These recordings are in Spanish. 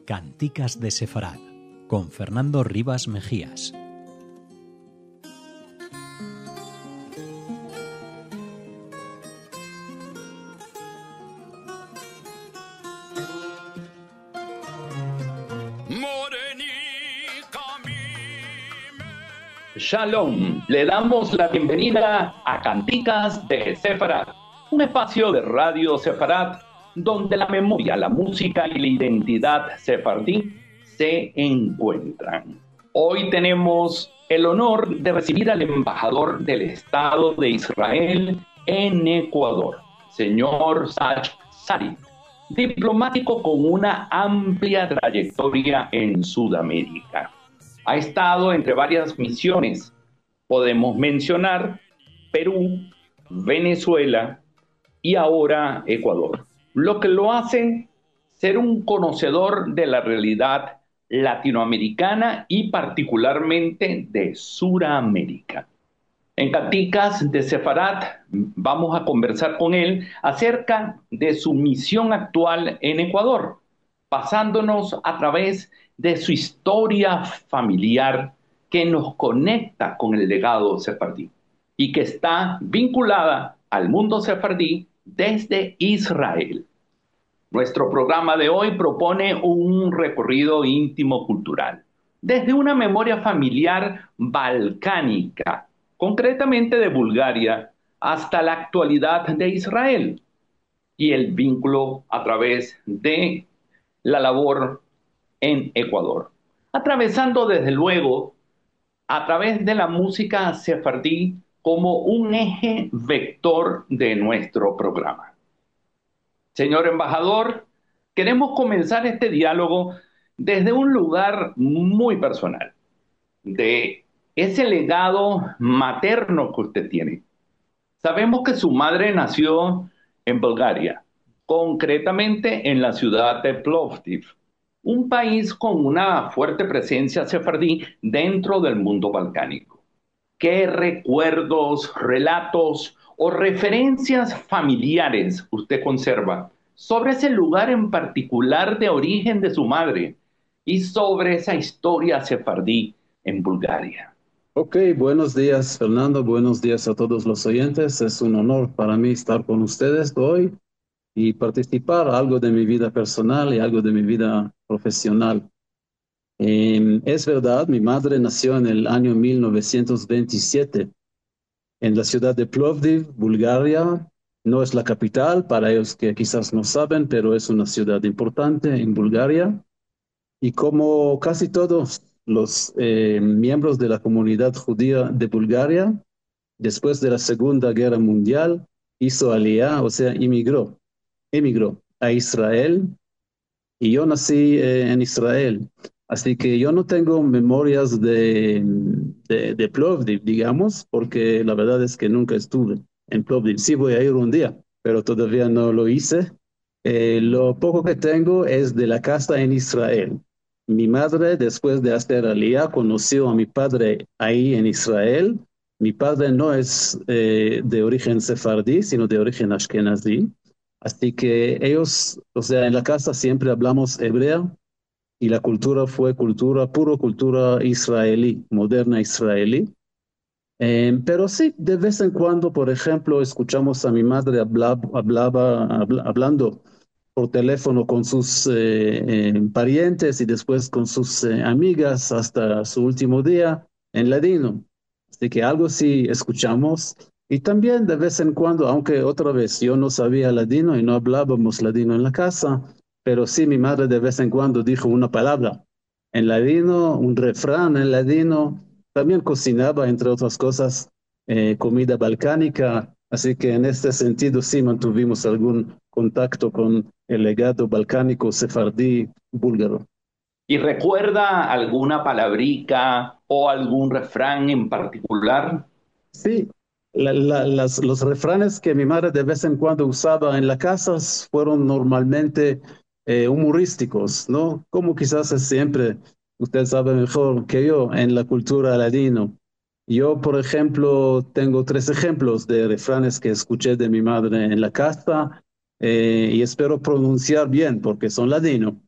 Canticas de Sefarad, con Fernando Rivas Mejías. Shalom, le damos la bienvenida a Canticas de Sefarad, un espacio de Radio Sefarad donde la memoria, la música y la identidad sefardí se encuentran. Hoy tenemos el honor de recibir al embajador del Estado de Israel en Ecuador, señor Sach Sarit, diplomático con una amplia trayectoria en Sudamérica. Ha estado entre varias misiones. Podemos mencionar Perú, Venezuela y ahora Ecuador, lo que lo hace ser un conocedor de la realidad latinoamericana y particularmente de Suramérica. En Canticas de Sefarad vamos a conversar con él acerca de su misión actual en Ecuador, pasándonos a través de su historia familiar que nos conecta con el legado sefardí y que está vinculada al mundo sefardí desde Israel. Nuestro programa de hoy propone un recorrido íntimo cultural, desde una memoria familiar balcánica, concretamente de Bulgaria, hasta la actualidad de Israel y el vínculo a través de la labor en Ecuador, atravesando desde luego a través de la música sefardí como un eje vector de nuestro programa. Señor embajador, queremos comenzar este diálogo desde un lugar muy personal, de ese legado materno que usted tiene. Sabemos que su madre nació en Bulgaria, concretamente en la ciudad de Plovdiv, un país con una fuerte presencia sefardí dentro del mundo balcánico. ¿Qué recuerdos, relatos o referencias familiares usted conserva sobre ese lugar en particular de origen de su madre y sobre esa historia sefardí en Bulgaria? Ok, buenos días, Fernando. Buenos días a todos los oyentes. Es un honor para mí estar con ustedes hoy y participar algo de mi vida personal y algo de mi vida profesional. Es verdad, mi madre nació en el año 1927 en la ciudad de Plovdiv, Bulgaria. No es la capital, para ellos que quizás no saben, pero es una ciudad importante en Bulgaria. Y como casi todos los miembros de la comunidad judía de Bulgaria, después de la Segunda Guerra Mundial, hizo aliyá, o sea, emigró a Israel, y yo nací en Israel. Así que yo no tengo memorias de Plovdiv, digamos, porque la verdad es que nunca estuve en Plovdiv. Sí voy a ir un día, pero todavía no lo hice. Lo poco que tengo es de la casa en Israel. Mi madre, después de hacer aliyá, conoció a mi padre ahí en Israel. Mi padre no es de origen sefardí, sino de origen ashkenazí. Así que ellos, o sea, en la casa siempre hablamos hebreo y la cultura fue pura cultura israelí, moderna israelí. Pero sí, de vez en cuando, por ejemplo, escuchamos a mi madre hablando por teléfono con sus parientes y después con sus amigas hasta su último día en ladino. Así que algo sí escuchamos. Y también de vez en cuando, aunque otra vez yo no sabía ladino y no hablábamos ladino en la casa, pero sí mi madre de vez en cuando dijo una palabra en ladino, un refrán en ladino. También cocinaba, entre otras cosas, comida balcánica. Así que en este sentido sí mantuvimos algún contacto con el legado balcánico sefardí búlgaro. ¿Y recuerda alguna palabrica o algún refrán en particular? Sí, los refranes que mi madre de vez en cuando usaba en la casa fueron normalmente humorísticos, ¿no? Como quizás es siempre, usted sabe mejor que yo, en la cultura ladino. Yo, por ejemplo, tengo 3 ejemplos de refranes que escuché de mi madre en la casa y espero pronunciar bien porque son ladino.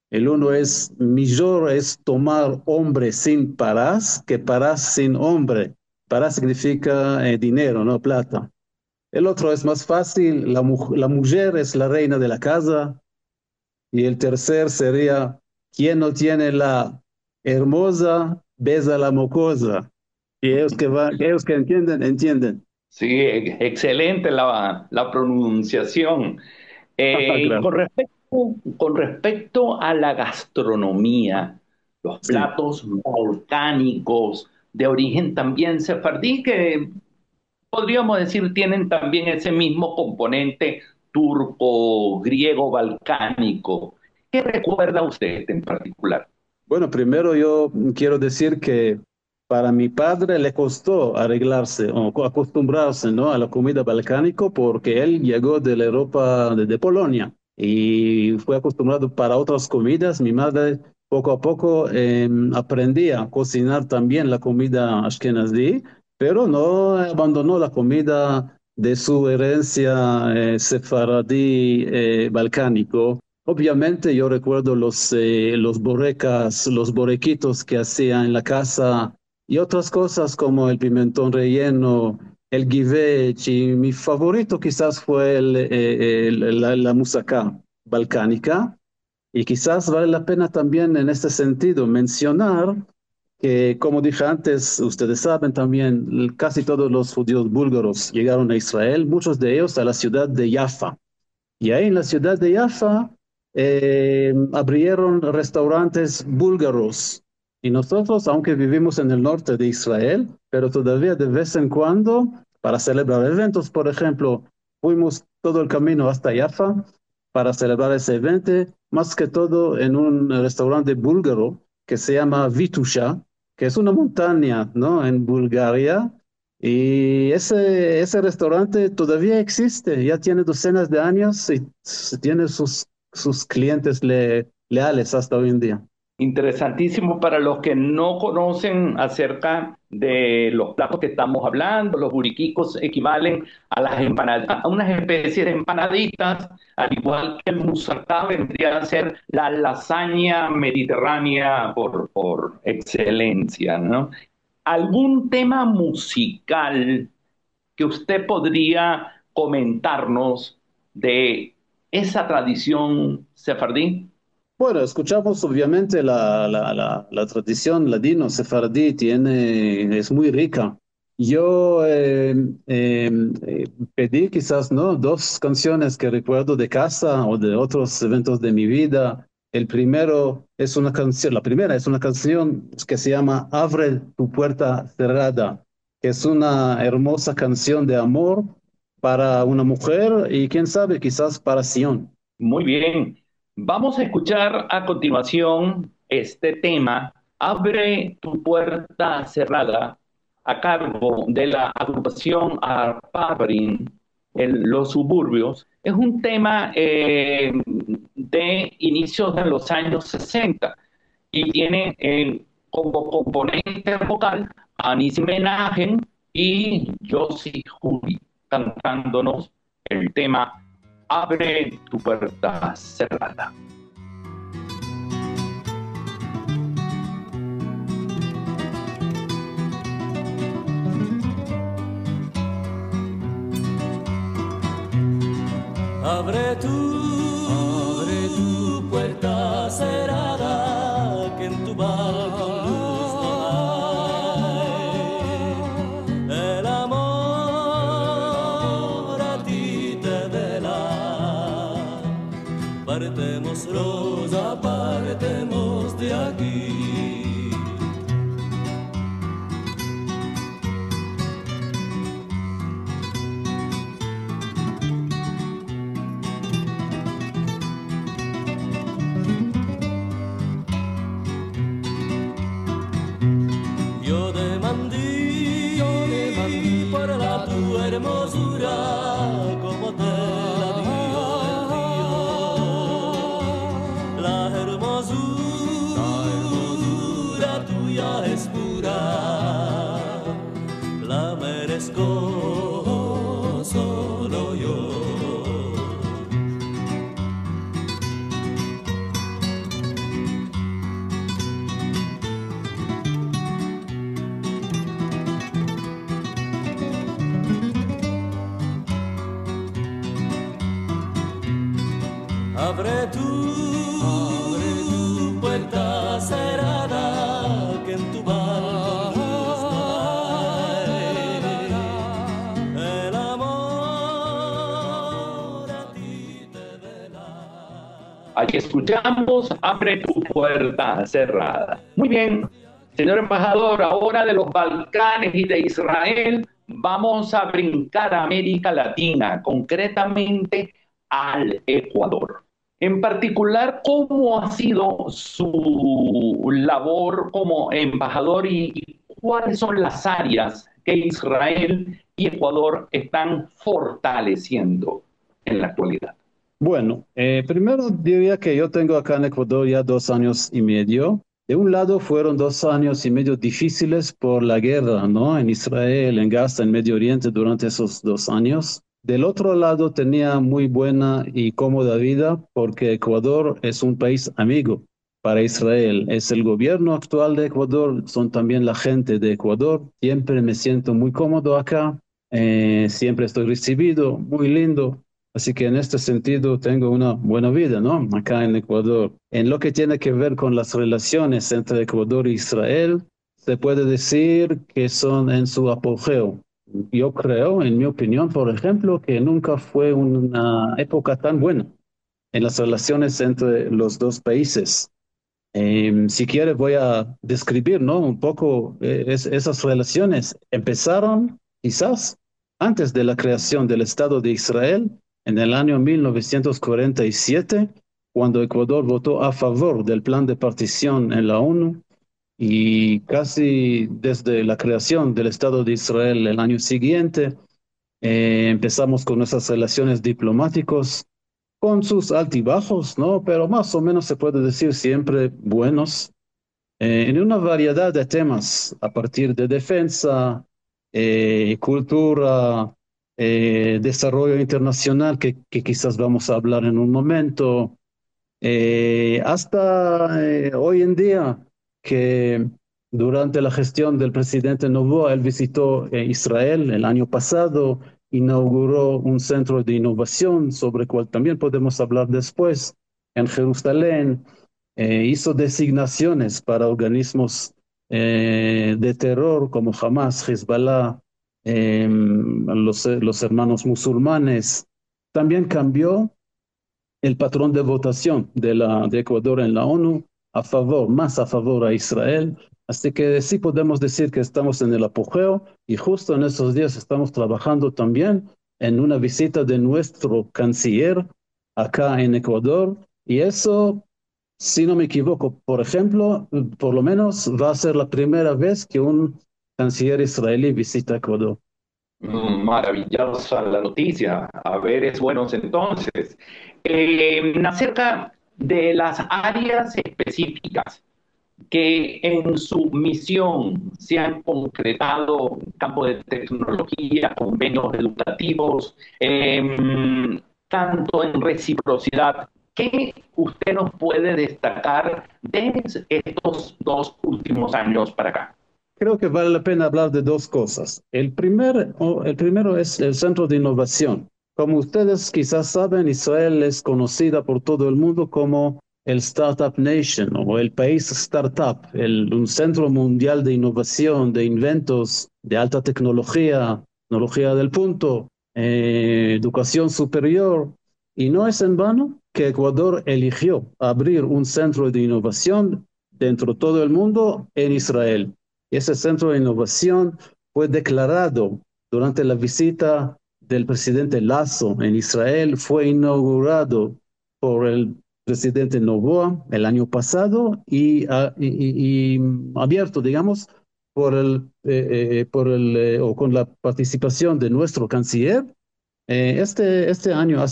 El uno es, mejor es tomar hombre sin parás que parás sin hombre. Parás significa dinero, no plata. El otro es más fácil, la mujer es la reina de la casa. Y el tercer sería, quien no tiene la hermosa, besa la mocosa. Y ellos que entienden, entienden. Sí, excelente la pronunciación. Y Gracias. con respecto a la gastronomía, los Sí. platos volcánicos de origen también sefardí, que podríamos decir tienen también ese mismo componente turco, griego, balcánico. ¿Qué recuerda usted en particular? Bueno, primero yo quiero decir que para mi padre le costó arreglarse o acostumbrarse, ¿no?, a la comida balcánica porque él llegó de la Europa, de Polonia, y fue acostumbrado para otras comidas. Mi madre poco a poco aprendía a cocinar también la comida ashkenazí, pero no abandonó la comida de su herencia sefaradí balcánico. Obviamente yo recuerdo los borecas, los borequitos que hacía en la casa y otras cosas como el pimentón relleno, el guivech, y mi favorito quizás fue la musaca balcánica. Y quizás vale la pena también en este sentido mencionar que, como dije antes, ustedes saben también, casi todos los judíos búlgaros llegaron a Israel, muchos de ellos a la ciudad de Jaffa. Y ahí en la ciudad de Jaffa abrieron restaurantes búlgaros. Y nosotros, aunque vivimos en el norte de Israel, pero todavía de vez en cuando, para celebrar eventos, por ejemplo, fuimos todo el camino hasta Jaffa para celebrar ese evento, más que todo en un restaurante búlgaro que se llama Vitusha, que es una montaña, ¿no?, en Bulgaria, y ese restaurante todavía existe, ya tiene docenas de años y tiene sus clientes leales hasta hoy en día. Interesantísimo para los que no conocen acerca de los platos que estamos hablando. Los buriquicos equivalen a las empanadas, a unas especies de empanaditas, al igual que el moussaka vendría a ser la lasaña mediterránea por excelencia, ¿no? ¿Algún tema musical que usted podría comentarnos de esa tradición sefardí? Bueno, escuchamos obviamente la tradición ladino-sefardí, es muy rica. Yo pedí quizás, ¿no?, dos canciones que recuerdo de casa o de otros eventos de mi vida. El primero es una canción, la primera es una canción que se llama Abre tu puerta cerrada, que es una hermosa canción de amor para una mujer y quién sabe, quizás para Sion. Muy bien. Vamos a escuchar a continuación este tema, Abre tu puerta cerrada, a cargo de la agrupación Arpabrin en los suburbios. Es un tema de inicios de los años 60 y tiene como componente vocal a Nisi Menahem y Yossi Juli cantándonos el tema Abre tu puerta cerrada. Abre tu puerta cerrada, que en tu balcón luz no hay. El amor a ti te vela. Partemos, Rosa, partemos de aquí. Yo demandé por la tu hermosura, como te la dio el río. La hermosura abre tu puerta cerrada, que en tu barco el amor a ti te vela. Aquí escuchamos Abre tu puerta cerrada. Muy bien, señor embajador, ahora de los Balcanes y de Israel, vamos a brincar a América Latina, concretamente al Ecuador. En particular, ¿cómo ha sido su labor como embajador y cuáles son las áreas que Israel y Ecuador están fortaleciendo en la actualidad? Bueno, primero diría que yo tengo acá en Ecuador ya 2 años y medio. De un lado fueron 2 años y medio difíciles por la guerra, ¿no? En Israel, en Gaza, en Medio Oriente durante esos 2 años. Del otro lado tenía muy buena y cómoda vida porque Ecuador es un país amigo para Israel. Es el gobierno actual de Ecuador, son también la gente de Ecuador. Siempre me siento muy cómodo acá, siempre estoy recibido, muy lindo. Así que en este sentido tengo una buena vida, ¿no? Acá en Ecuador. En lo que tiene que ver con las relaciones entre Ecuador e Israel, se puede decir que son en su apogeo. Yo creo, en mi opinión, por ejemplo, que nunca fue una época tan buena en las relaciones entre los dos países. Si quiere, voy a describir, ¿no? Un poco esas relaciones. Empezaron quizás antes de la creación del Estado de Israel, en el año 1947, cuando Ecuador votó a favor del plan de partición en la ONU, y casi desde la creación del Estado de Israel el año siguiente, empezamos con nuestras relaciones diplomáticas con sus altibajos, ¿no? Pero más o menos se puede decir siempre buenos, en una variedad de temas, a partir de defensa, cultura, desarrollo internacional, que quizás vamos a hablar en un momento, hasta hoy en día, que durante la gestión del presidente Novoa, él visitó Israel el año pasado, inauguró un centro de innovación sobre el cual también podemos hablar después en Jerusalén, hizo designaciones para organismos de terror como Hamas, Hezbollah, los hermanos musulmanes. También cambió el patrón de votación de Ecuador en la ONU a favor, más a favor a Israel. Así que sí podemos decir que estamos en el apogeo y justo en esos días estamos trabajando también en una visita de nuestro canciller acá en Ecuador y eso, si no me equivoco, por ejemplo, por lo menos va a ser la primera vez que un canciller israelí visita Ecuador. Maravillosa la noticia. A ver, es buenos entonces. Acerca de las áreas específicas que en su misión se han concretado, campo de tecnología, convenios educativos, tanto en reciprocidad, ¿qué usted nos puede destacar de estos 2 últimos años para acá? Creo que vale la pena hablar de dos cosas. El primero es el Centro de Innovación. Como ustedes quizás saben, Israel es conocida por todo el mundo como el Startup Nation o el país Startup, un centro mundial de innovación, de inventos, de alta tecnología, tecnología del punto, educación superior. Y no es en vano que Ecuador eligió abrir un centro de innovación dentro de todo el mundo en Israel. Ese centro de innovación fue declarado durante la visita del presidente Lasso en Israel, fue inaugurado por el presidente Novoa el año pasado y abierto, digamos, o con la participación de nuestro canciller. Este año,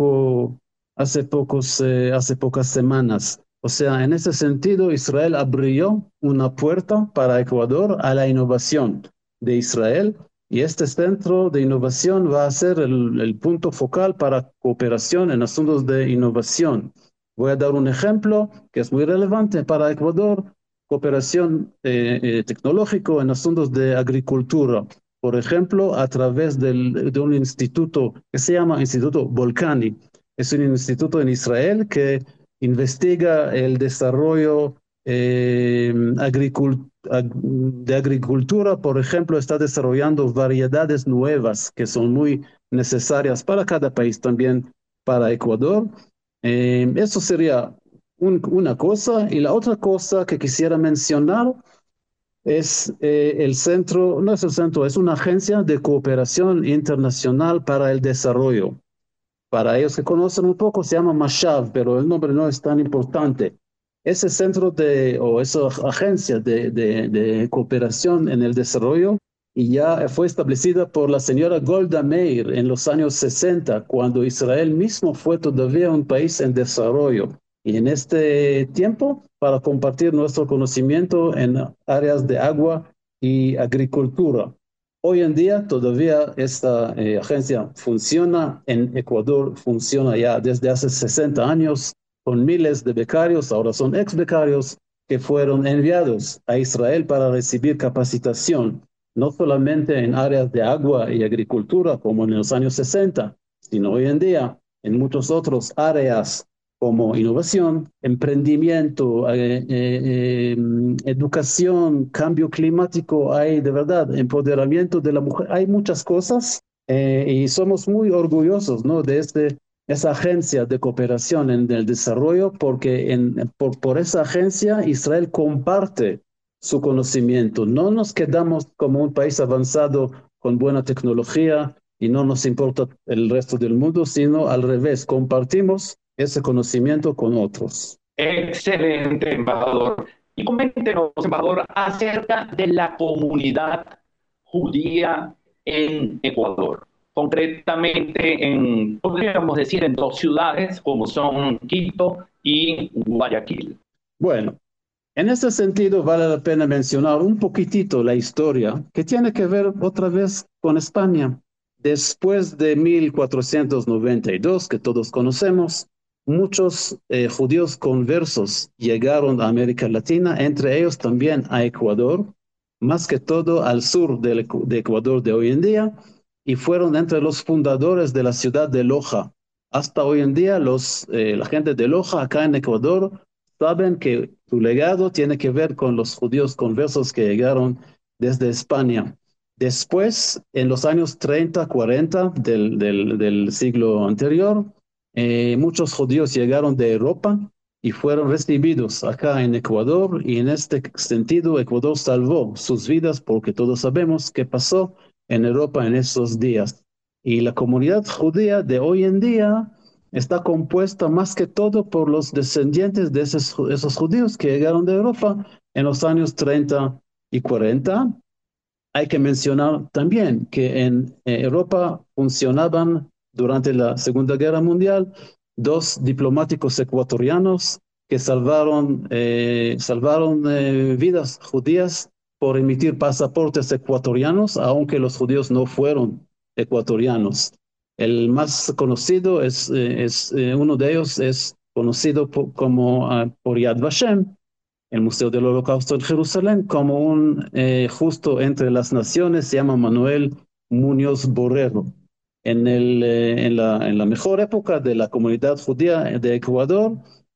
hace pocas semanas. O sea, en ese sentido, Israel abrió una puerta para Ecuador a la innovación de Israel y este centro de innovación va a ser el punto focal para cooperación en asuntos de innovación. Voy a dar un ejemplo que es muy relevante para Ecuador, cooperación tecnológico en asuntos de agricultura. Por ejemplo, a través de un instituto que se llama Instituto Volcani. Es un instituto en Israel que investiga el desarrollo de agricultura. Por ejemplo, está desarrollando variedades nuevas que son muy necesarias para cada país, también para Ecuador. Eso sería una cosa. Y la otra cosa que quisiera mencionar es el centro, no es el centro, es una agencia de cooperación internacional para el desarrollo. Para ellos que conocen un poco, se llama Mashav, pero el nombre no es tan importante. Ese centro o esa agencia de cooperación en el desarrollo y ya fue establecida por la señora Golda Meir en los años 60, cuando Israel mismo fue todavía un país en desarrollo. Y en este tiempo, para compartir nuestro conocimiento en áreas de agua y agricultura. Hoy en día todavía esta agencia funciona en Ecuador, funciona ya desde hace 60 años con miles de becarios, ahora son ex becarios que fueron enviados a Israel para recibir capacitación, no solamente en áreas de agua y agricultura como en los años 60, sino hoy en día en muchas otras áreas como innovación, emprendimiento, educación, cambio climático, hay de verdad empoderamiento de la mujer, hay muchas cosas y somos muy orgullosos, ¿no? de esa agencia de cooperación en el desarrollo porque por esa agencia Israel comparte su conocimiento. No nos quedamos como un país avanzado con buena tecnología y no nos importa el resto del mundo, sino al revés, compartimos ese conocimiento con otros. Excelente, embajador. Y coméntenos, embajador, acerca de la comunidad judía en Ecuador. Concretamente, podríamos decir, en dos ciudades como son Quito y Guayaquil. Bueno, en ese sentido vale la pena mencionar un poquitito la historia que tiene que ver otra vez con España. Después de 1492, que todos conocemos, muchos judíos conversos llegaron a América Latina, entre ellos también a Ecuador, más que todo al sur de Ecuador de hoy en día, y fueron entre los fundadores de la ciudad de Loja. Hasta hoy en día, la gente de Loja, acá en Ecuador, saben que su legado tiene que ver con los judíos conversos que llegaron desde España. Después, en los años 30, 40 del siglo anterior, muchos judíos llegaron de Europa y fueron recibidos acá en Ecuador, y en este sentido Ecuador salvó sus vidas porque todos sabemos qué pasó en Europa en esos días. Y la comunidad judía de hoy en día está compuesta más que todo por los descendientes de esos judíos que llegaron de Europa en los años 30 y 40. Hay que mencionar también que en Europa funcionaban durante la Segunda Guerra Mundial dos diplomáticos ecuatorianos que salvaron vidas judías por emitir pasaportes ecuatorianos, aunque los judíos no fueron ecuatorianos. El más conocido uno de ellos es conocido por Yad Vashem, el Museo del Holocausto en Jerusalén, como un justo entre las naciones, se llama Manuel Muñoz Borrero. En la mejor época de la comunidad judía de Ecuador,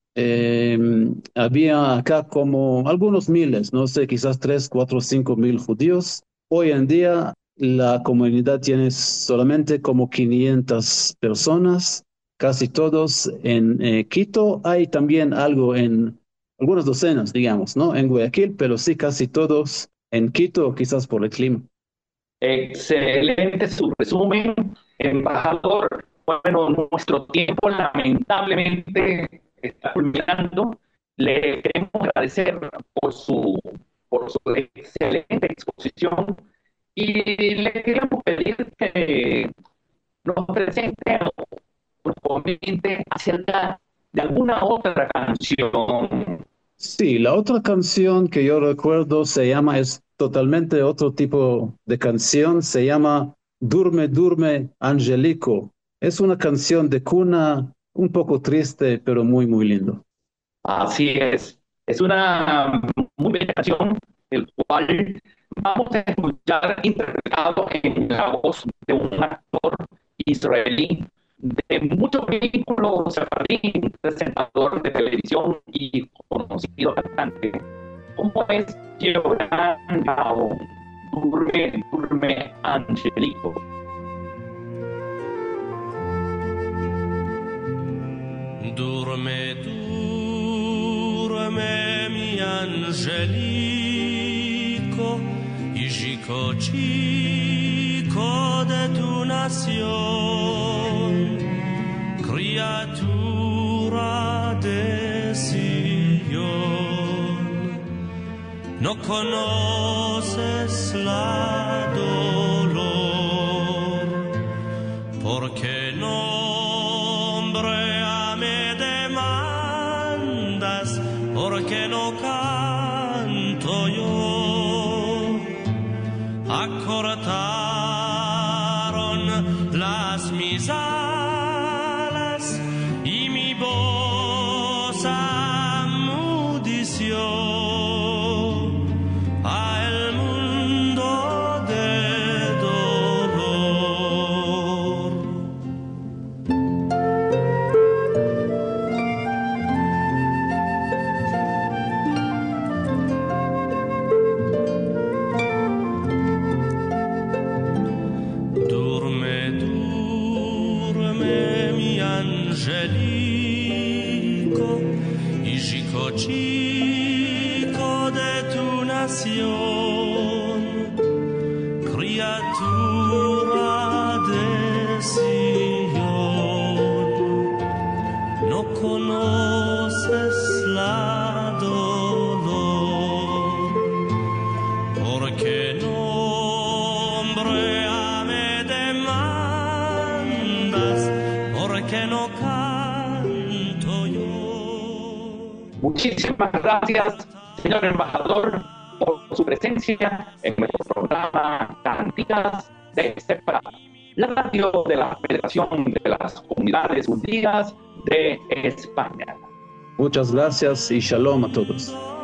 había acá como algunos miles, no sé, quizás 3, 4, 5 mil judíos. Hoy en día la comunidad tiene solamente como 500 personas, casi todos en Quito. Hay también algo algunas docenas, digamos, ¿no? En Guayaquil, pero sí casi todos en Quito, quizás por el clima. Excelente su resumen, embajador. Bueno, nuestro tiempo lamentablemente está culminando. Le queremos agradecer por su excelente exposición y le queremos pedir que nos presente o nos comente acerca de alguna otra canción. Sí, la otra canción que yo recuerdo es totalmente otro tipo de canción, se llama Durme, Durme, Angelico. Es una canción de cuna un poco triste, pero muy, muy lindo. Así es una muy bella canción, el cual vamos a escuchar interpretado en la voz de un actor israelí de muchos vehículos sefardí, presentador de televisión y conocido cantante, como es Gibran Gaon, Durme Angelico. Durme, durme mi angelico, y chico, chico de tu nación, criatura de Sion, no conoces la dolor, porque nombre porque no canto yo. Acortaron las mis alas y mi voz amudició a el mundo de dolor. Angelico, y chico, chico de tu nación, criatura de Sion, no conoces la dolor, porque nombre a me demandas, porque no canto yo. Muchísimas gracias, señor embajador, por su presencia en nuestro programa Cantigas de Sefarad, la radio de la Federación de las Comunidades Judías de España. Muchas gracias y shalom a todos.